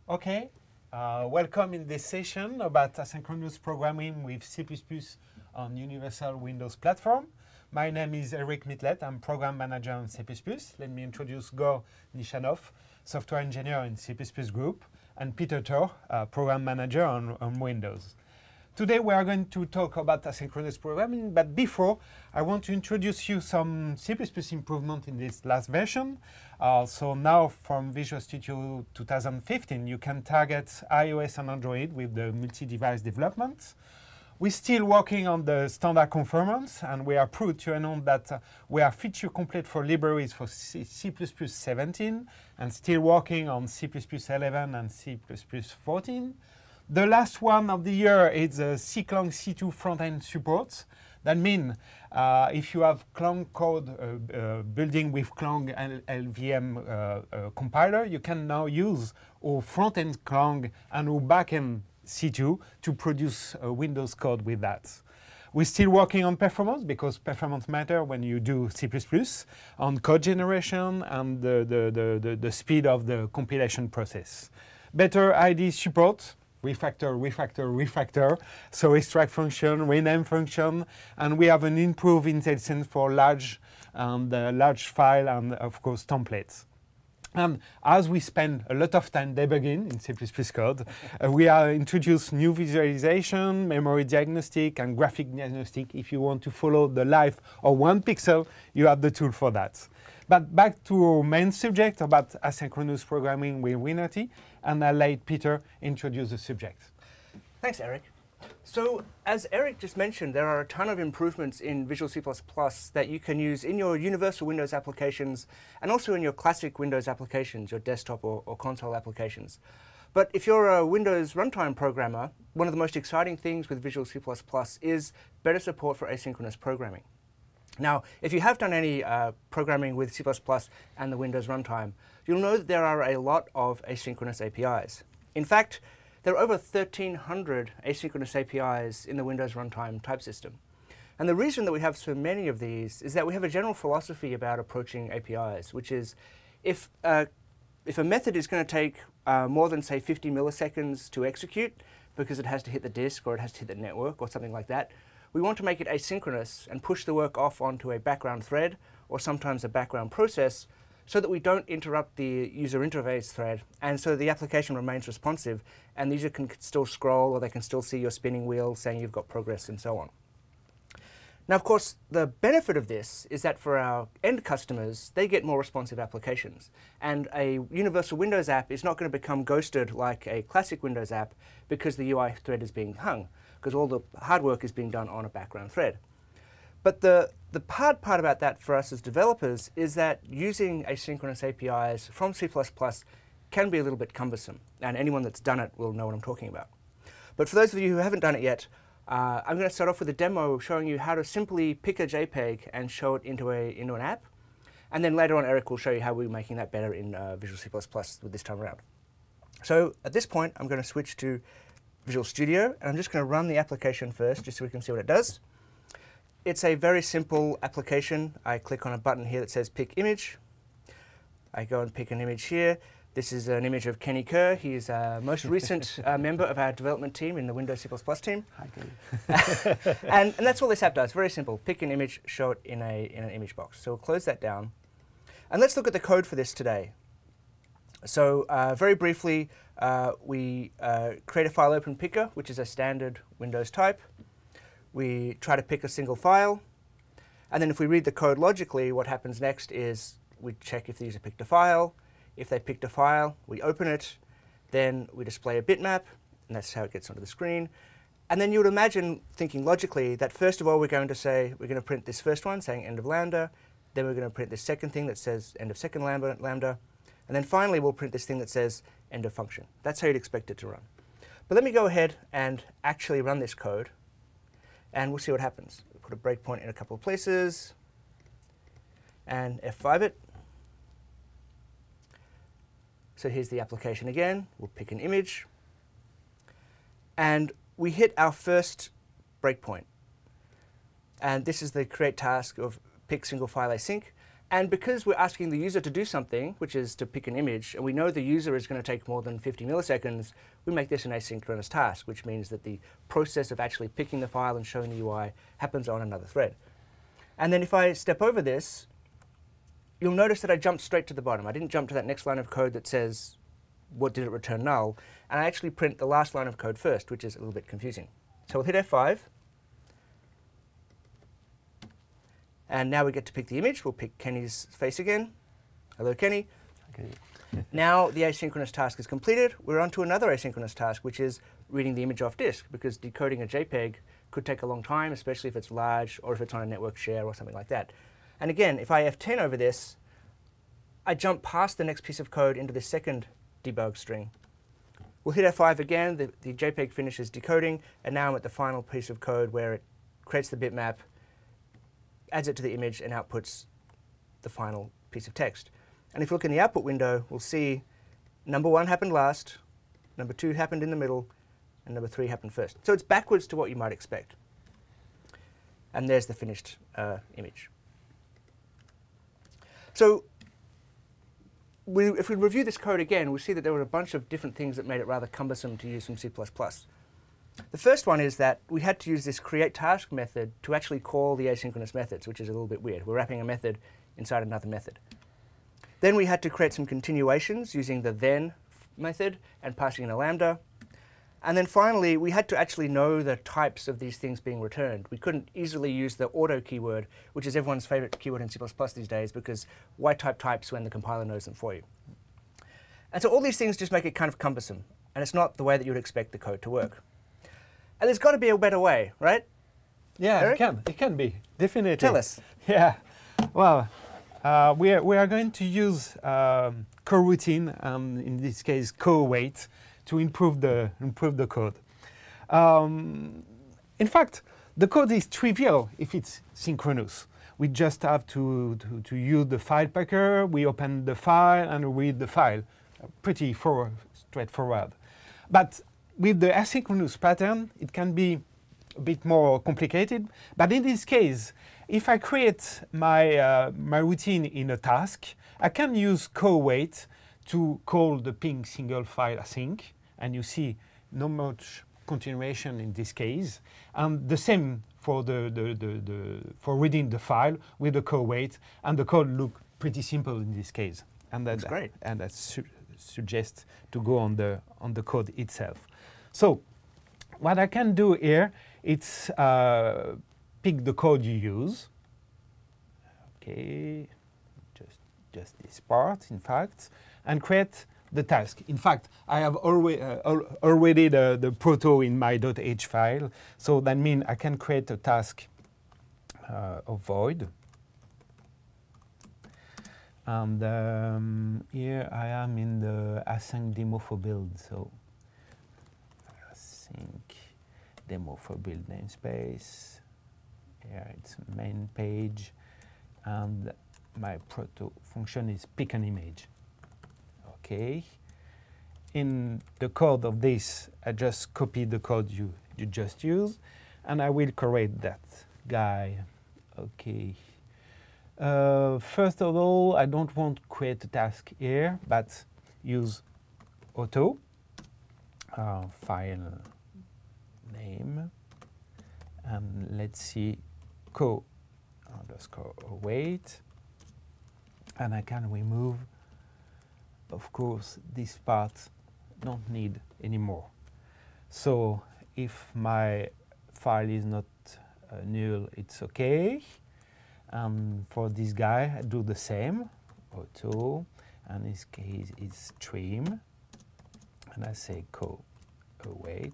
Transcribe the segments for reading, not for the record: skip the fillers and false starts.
Okay, welcome in this session about asynchronous programming with C++ on Universal Windows Platform. My name is Eric Mitlet. I'm Program Manager on C++. Let me introduce Gor Nishanov, Software Engineer in C++ Group, and Peter Tor, Program Manager on Windows. Today we are going to talk about asynchronous programming, but before, I want to introduce you some C++ improvement in this last version. So now from Visual Studio 2015, you can target iOS and Android with the multi-device development. We're still working on the standard conformance, and we are proud to announce that we are feature complete for libraries for C++ 17, and still working on C++ 11 and C++ 14. The last one of the year is Clang C2 front-end support. That means if you have Clang code building with Clang LVM compiler, you can now use our front-end Clang and our back-end C2 to produce Windows code with that. We're still working on performance because performance matters when you do C++, on code generation and the speed of the compilation process. Better ID support. Refactor. So extract function, rename function, and we have an improved IntelliSense for large file and of course templates. And as we spend a lot of time debugging in C++ code, we are introduced new visualization, memory diagnostic, and graphic diagnostic. If you want to follow the life of one pixel, you have the tool for that. But back to our main subject about asynchronous programming with WinRT, and I'll let Peter introduce the subject. Thanks, Eric. So, as Eric just mentioned, there are a ton of improvements in Visual C++ that you can use in your universal Windows applications and also in your classic Windows applications, your desktop or console applications. But if you're a Windows runtime programmer, one of the most exciting things with Visual C++ is better support for asynchronous programming. Now, if you have done any programming with C++ and the Windows runtime, you'll know that there are a lot of asynchronous APIs. In fact, there are over 1,300 asynchronous APIs in the Windows runtime type system. And the reason that we have so many of these is that we have a general philosophy about approaching APIs, which is if a method is going to take more than, say, 50 milliseconds to execute because it has to hit the disk or it has to hit the network or something like that, we want to make it asynchronous and push the work off onto a background thread or sometimes a background process so that we don't interrupt the user interface thread and so the application remains responsive and the user can still scroll or they can still see your spinning wheel saying you've got progress and so on. Now, of course, the benefit of this is that for our end customers, they get more responsive applications. And a universal Windows app is not going to become ghosted like a classic Windows app because the UI thread is being hung, because all the hard work is being done on a background thread. But the hard part about that for us as developers is that using asynchronous APIs from C++ can be a little bit cumbersome. And anyone that's done it will know what I'm talking about. But for those of you who haven't done it yet, I'm going to start off with a demo showing you how to simply pick a JPEG and show it into an app. And then later on, Eric will show you how we're making that better in Visual C++ with this time around. So at this point, I'm going to switch to Visual Studio, and I'm just going to run the application first, just so we can see what it does. It's a very simple application. I click on a button here that says Pick Image. I go and pick an image here. This is an image of Kenny Kerr. He's a most recent member of our development team in the Windows C++ team. Hi, Kenny. and that's all this app does. Very simple. Pick an image, show it in an image box. So we'll close that down. And let's look at the code for this today. So very briefly, we create a file open picker, which is a standard Windows type. We try to pick a single file. And then if we read the code logically, what happens next is we check if the user picked a file. If they picked a file, we open it. Then we display a bitmap, and that's how it gets onto the screen. And then you would imagine, thinking logically, that first of all, we're going to print this first one saying end of lambda. Then we're going to print this second thing that says end of second lambda. And then finally, we'll print this thing that says end of function. That's how you'd expect it to run. But let me go ahead and actually run this code, and we'll see what happens. We'll put a breakpoint in a couple of places, and F5 it. So here's the application again. We'll pick an image. And we hit our first breakpoint. And this is the create task of pick single file async. And because we're asking the user to do something, which is to pick an image, and we know the user is going to take more than 50 milliseconds, we make this an asynchronous task, which means that the process of actually picking the file and showing the UI happens on another thread. And then if I step over this, you'll notice that I jumped straight to the bottom. I didn't jump to that next line of code that says, what did it return null? And I actually print the last line of code first, which is a little bit confusing. So we'll hit F5. And now we get to pick the image. We'll pick Kenny's face again. Hello, Kenny. Okay. Now the asynchronous task is completed. We're on to another asynchronous task, which is reading the image off disk, because decoding a JPEG could take a long time, especially if it's large or if it's on a network share or something like that. And again, if I F10 over this, I jump past the next piece of code into the second debug string. We'll hit F5 again. The JPEG finishes decoding, and now I'm at the final piece of code where it creates the bitmap, adds it to the image, and outputs the final piece of text. And if you look in the output window, we'll see number 1 happened last, number 2 happened in the middle, and number 3 happened first. So it's backwards to what you might expect. And there's the finished image. So if we review this code again, we'll see that there were a bunch of different things that made it rather cumbersome to use from C++. The first one is that we had to use this createTask method to actually call the asynchronous methods, which is a little bit weird. We're wrapping a method inside another method. Then we had to create some continuations using the then method and passing in a lambda. And then finally, we had to actually know the types of these things being returned. We couldn't easily use the auto keyword, which is everyone's favorite keyword in C++ these days, because why type types when the compiler knows them for you? And so all these things just make it kind of cumbersome, and it's not the way that you would expect the code to work. And there's got to be a better way, right? Yeah, Eric? it can be, definitely. Tell us. Yeah, well, we are going to use coroutine, in this case co-await, to improve the code. In fact, the code is trivial if it's synchronous. We just have to use the file packer, we open the file and read the file. Pretty straightforward. But with the asynchronous pattern, it can be a bit more complicated. But in this case, if I create my routine in a task, I can use co-await to call the ping single file async. And you see not much continuation in this case. And the same for for reading the file with the co-await. And the code look pretty simple in this case. And that's great. And that suggests to go on the code itself. So what I can do here, it's pick the code you use. Okay, just this part, in fact, and create the task. In fact, I have already the proto in my .h file, so that means I can create a task of void. And here I am in the async demo for build, so async demo for build namespace. Here it's main page, and my proto function is pick an image. Okay. In the code of this, I just copy the code you just used, and I will correct that guy. Okay. First of all, I don't want to create a task here, but use auto, file name, and let's see, co_await, and I can remove, of course, this part don't need anymore. So if my file is not null, it's okay. For this guy, I do the same, auto, and in this case it's stream, and I say co_await.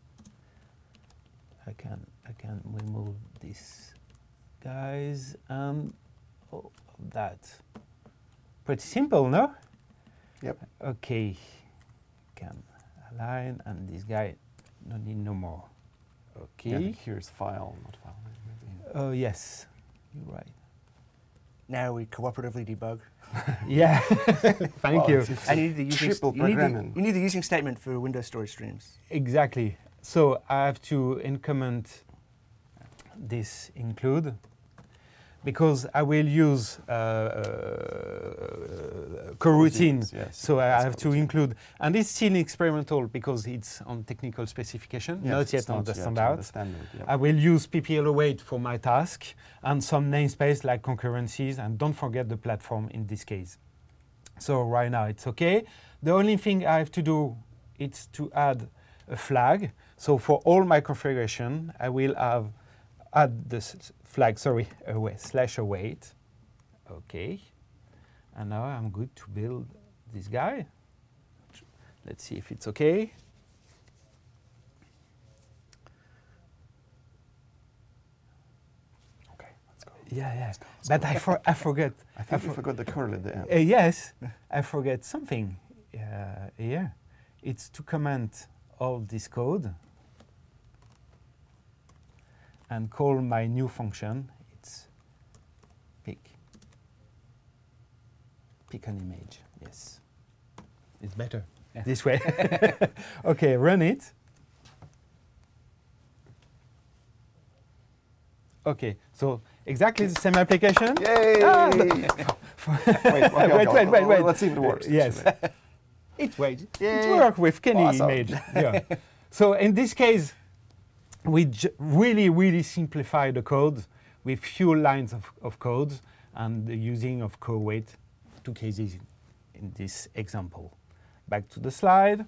I can remove these guys and all of that. Pretty simple, no? Yep. Okay, can align, and this guy no need no more. Okay. Yeah, I think here's file, not file. Oh yes, you're right. Now we cooperatively debug. Yeah, thank you. And you need the using triple programming. you need the using statement for Windows storage streams. Exactly. So I have to increment this include because I will use coroutine. Yes, So I that's have to coroutine. include, and it's still experimental because it's on technical specification, Yes, not it's yet on the yet standard. yep. I will use PPL08 for my task and some namespace like concurrencies, and don't forget the platform in this case. So right now it's okay. The only thing I have to do is to add a flag. So for all my configuration, I will add the flag, /await. Okay. And now I'm good to build this guy. Let's see if it's okay. Okay, let's go. Yeah. But I forget. I think you forgot the curl at the end. Yes, I forget something here. It's to comment all this code and call my new function. It's pick an image. Yes, it's better this way. Okay, run it. Okay, so exactly the same application. Yay! Ah, wait. Let's see if it works. Yes. actually. It Yay. works with Kenny Awesome. image. Yeah. So in this case, we really simplify the code with few lines of code and the using of co-weight, 2 cases in this example. Back to the slide.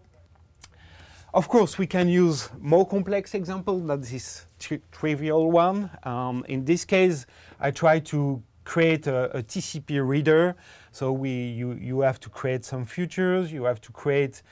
Of course, we can use more complex example than this trivial one. In this case, I try to create a TCP reader. So you have to create some features. You have to create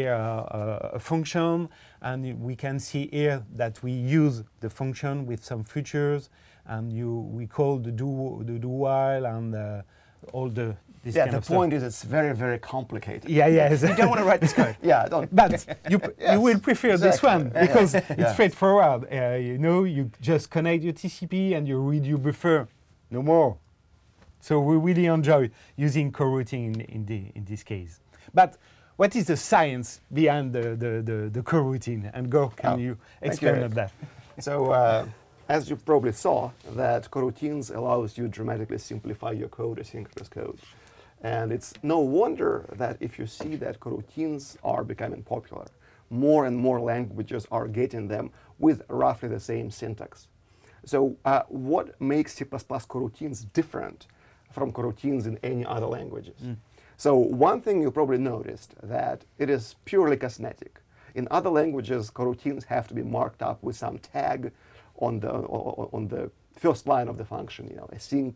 a function, and we can see here that we use the function with some features, and we call the do while and all this Yeah, kind the of stuff. point is it's very, very complicated. Yeah. You don't want to write this code. Yeah, don't. But you Yes, will prefer this exactly. one because Yeah. it's straightforward. You just connect your TCP and you read your buffer, no more. So we really enjoy using coroutine in this case. But what is the science behind the coroutine? And Go, can Oh, you thank explain you. that? So, as you probably saw, that coroutines allows you to dramatically simplify your code, asynchronous code. And it's no wonder that if you see that coroutines are becoming popular, more and more languages are getting them with roughly the same syntax. So what makes C++ coroutines different from coroutines in any other languages? So one thing you probably noticed that it is purely cosmetic. In other languages, coroutines have to be marked up with some tag on the first line of the function, async.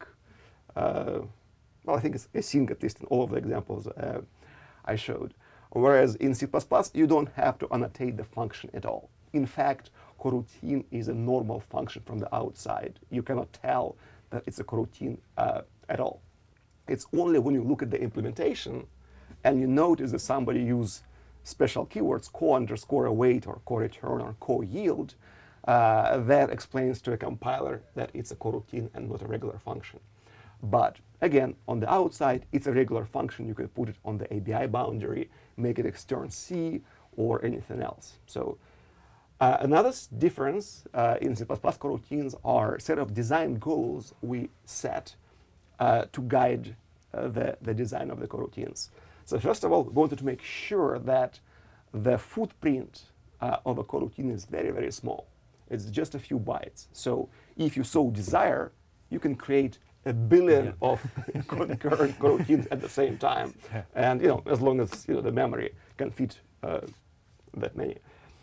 Well, I think it's async, at least in all of the examples I showed. Whereas in C++, you don't have to annotate the function at all. In fact, coroutine is a normal function from the outside. You cannot tell that it's a coroutine at all. It's only when you look at the implementation and you notice that somebody used special keywords, co_await or co_return or co_yield, that explains to a compiler that it's a coroutine and not a regular function. But again, on the outside, it's a regular function. You can put it on the ABI boundary, make it extern C or anything else. So another difference in C++ coroutines are a set of design goals we set to guide the design of the coroutines. So first of all, we wanted to make sure that the footprint of a coroutine is very, very small. It's just a few bytes. So if you so desire, you can create 1 billion of concurrent coroutines at the same time. And as long as the memory can fit that many.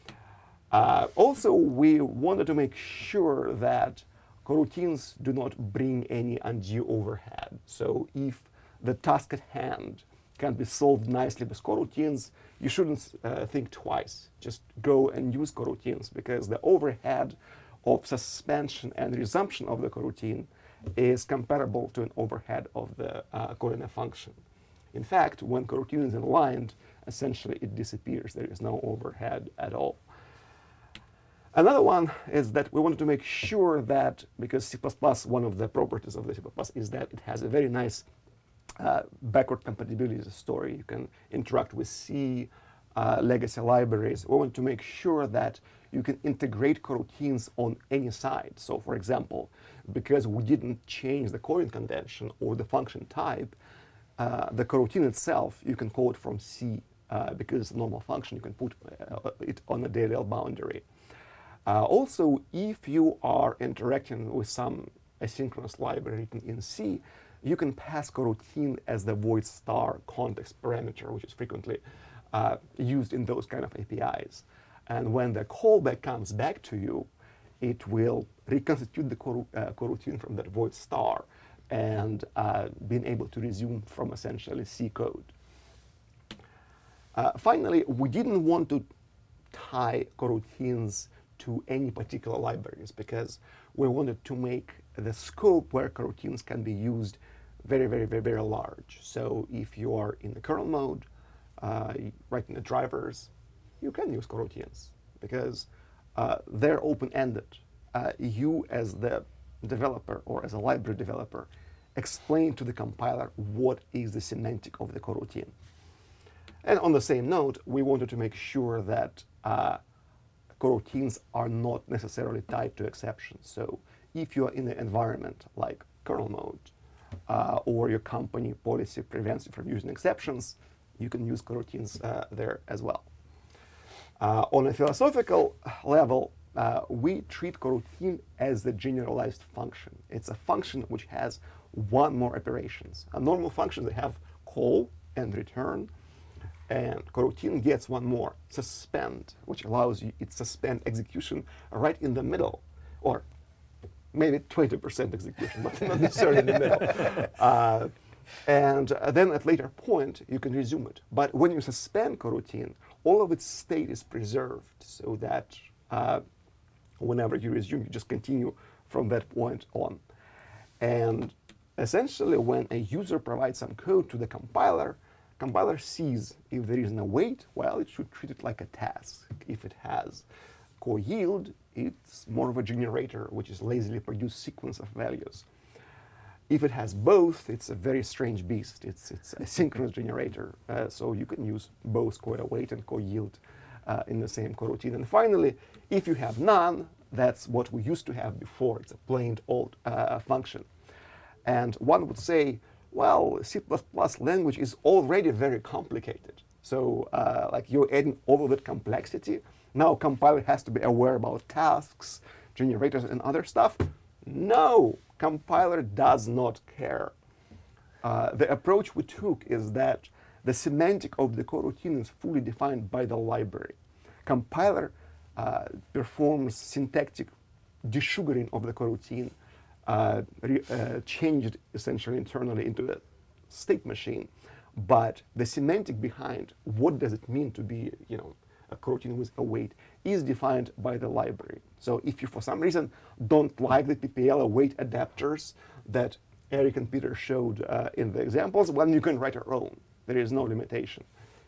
Also, we wanted to make sure that coroutines do not bring any undue overhead. So if the task at hand can be solved nicely with coroutines, you shouldn't think twice. Just go and use coroutines, because the overhead of suspension and resumption of the coroutine is comparable to an overhead of the calling a function. In fact, when coroutine is inlined, essentially it disappears. There is no overhead at all. Another one is that we wanted to make sure that, because C++, one of the properties of the C++ is that it has a very nice backward compatibility story. You can interact with C legacy libraries, we want to make sure that you can integrate coroutines on any side. So for example, because we didn't change the calling convention or the function type, the coroutine itself, you can call it from C, because it's a normal function, you can put it on a DLL boundary. Also, if you are interacting with some asynchronous library written in C, you can pass coroutine as the void star context parameter, which is frequently used in those kind of APIs. And when the callback comes back to you, it will reconstitute the coroutine from that void star and being able to resume from essentially C code. Finally, we didn't want to tie coroutines to any particular libraries because we wanted to make the scope where coroutines can be used very, very, very, very large. So if you are in the kernel mode, writing the drivers, you can use coroutines because they're open-ended. You as the developer or as a library developer explain to the compiler what is the semantic of the coroutine. And on the same note, we wanted to make sure that coroutines are not necessarily tied to exceptions. So if you are in an environment like kernel mode, or your company policy prevents you from using exceptions, you can use coroutines there as well. On a philosophical level, we treat coroutine as a generalized function. It's a function which has one more operations. A normal function, they have call and return, and coroutine gets one more, suspend, which allows you it suspend execution right in the middle, or maybe 20% execution, but not necessarily in the middle. And then at later point, you can resume it. But when you suspend coroutine, all of its state is preserved so that whenever you resume, you just continue from that point on. And essentially, when a user provides some code to the compiler sees if there is an await, well, it should treat it like a task. If it has core yield, it's more of a generator, which is lazily produced sequence of values. If it has both, it's a very strange beast. It's a synchronous generator, so you can use both core await and core yield in the same coroutine. And finally, if you have none, that's what we used to have before. It's a plain old function. And one would say, well, C++ language is already very complicated. So like you're adding all of that complexity. Now compiler has to be aware about tasks, generators, and other stuff. No, compiler does not care. The approach we took is that the semantic of the coroutine is fully defined by the library. Compiler performs syntactic desugaring of the coroutine, changed essentially internally into the state machine. But the semantic behind what does it mean to be, a coroutine with await is defined by the library. So if you, for some reason, don't like the PPL await adapters that Eric and Peter showed in the examples, well, you can write your own. There is no limitation.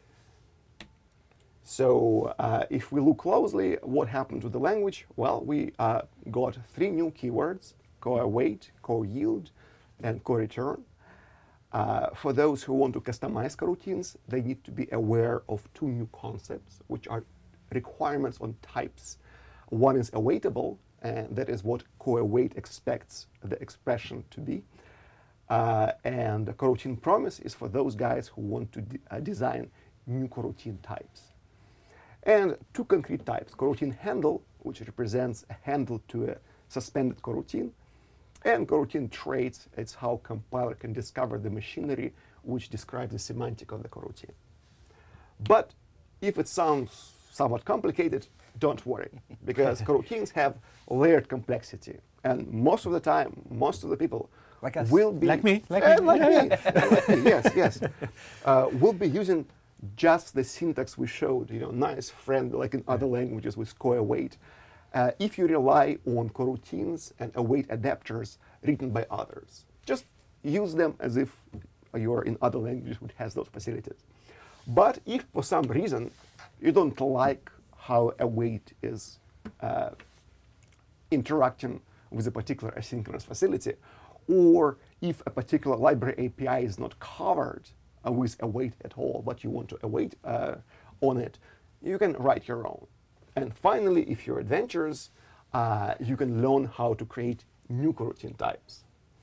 So if we look closely, what happened to the language? Well, we got 3 new keywords: core await, core yield, and core return. For those who want to customize coroutines, they need to be aware of 2 new concepts, which are requirements on types. One is awaitable, and that is what core await expects the expression to be. And the coroutine promise is for those guys who want to design new coroutine types. And 2 concrete types: coroutine handle, which represents a handle to a suspended coroutine, and coroutine traits. It's how compiler can discover the machinery which describes the semantic of the coroutine. But if it sounds somewhat complicated, don't worry, because coroutines have layered complexity. And most of the time, most of the people like us. Will be... Like me. Like me. Yes. Will be using just the syntax we showed, nice, friendly, like in other languages with core await. If you rely on coroutines and await adapters written by others, just use them as if you're in other languages which has those facilities. But if for some reason you don't like how await is interacting with a particular asynchronous facility, or if a particular library API is not covered with await at all, but you want to await on it, you can write your own. And finally, if you're adventurous, you can learn how to create new coroutine types.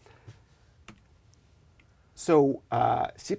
So C++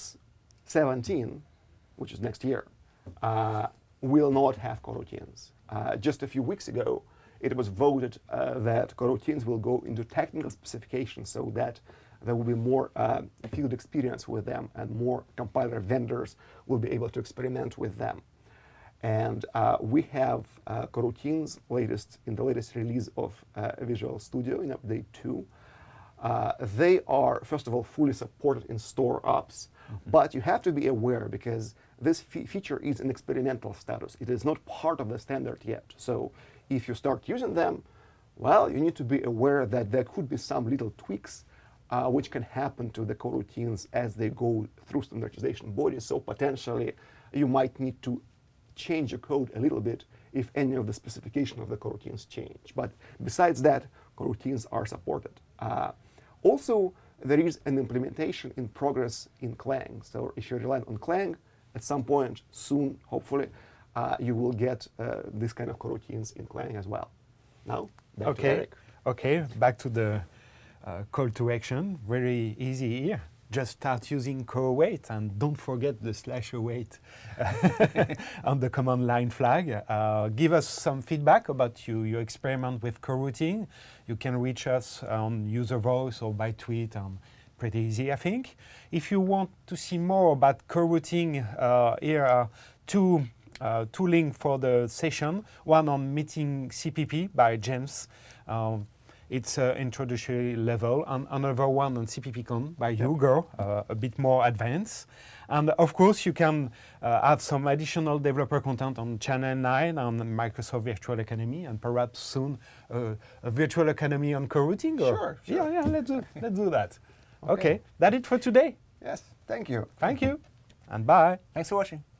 17, which is next year, will not have coroutines. Just a few weeks ago, it was voted that coroutines will go into technical specifications so that there will be more field experience with them and more compiler vendors will be able to experiment with them. And we have coroutines in the latest release of Visual Studio in Update 2. They are, first of all, fully supported in store apps, but you have to be aware because this feature is in experimental status. It is not part of the standard yet. So if you start using them, well, you need to be aware that there could be some little tweaks which can happen to the coroutines as they go through standardization bodies. So potentially you might need to change your code a little bit if any of the specification of the coroutines change. But besides that, coroutines are supported. Also, there is an implementation in progress in Clang. So if you're relying on Clang, at some point soon, hopefully, you will get this kind of coroutines in Clang as well. Now, back to Eric. Okay, back to the call to action. Very easy here. Just start using CoroWait and don't forget the /await on the command line flag. Give us some feedback about your experiment with coroutine. You can reach us on user voice or by tweet. Pretty easy, I think. If you want to see more about coroutine, here are two links for the session. One on meeting CPP by James. It's introductory level, and another one on CPPCon by Hugo, a bit more advanced. And of course, you can have some additional developer content on Channel 9 on Microsoft Virtual Academy, and perhaps soon a Virtual Academy on coroutine. Sure. Yeah, let's do that. Okay, that's it for today. Yes, thank you. Thank you, and bye. Thanks for watching.